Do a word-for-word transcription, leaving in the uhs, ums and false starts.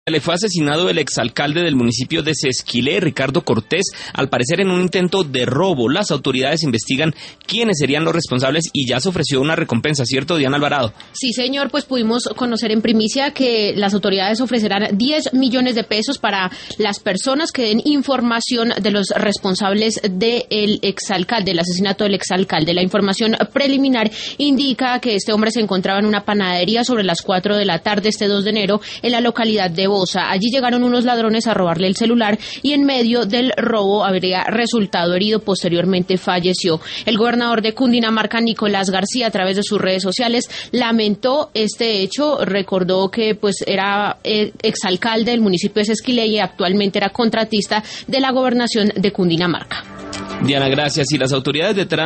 Le fue asesinado el exalcalde del municipio de Sesquilé, Ricardo Cortés, al parecer en un intento de robo. Las autoridades investigan quiénes serían los responsables y ya se ofreció una recompensa, ¿cierto, Diana Alvarado? Sí, señor, pues pudimos conocer en primicia que las autoridades ofrecerán diez millones de pesos para las personas que den información de los responsables del exalcalde, del asesinato del exalcalde. La información preliminar indica que este hombre se encontraba en una panadería sobre las cuatro de la tarde este dos de enero en la localidad de Allí llegaron unos ladrones a robarle el celular y en medio del robo habría resultado herido. Posteriormente falleció. El gobernador de Cundinamarca, Nicolás García, a través de sus redes sociales, lamentó este hecho. Recordó que pues era exalcalde del municipio de Sesquilé y actualmente era contratista de la gobernación de Cundinamarca. Diana, gracias. Y las autoridades de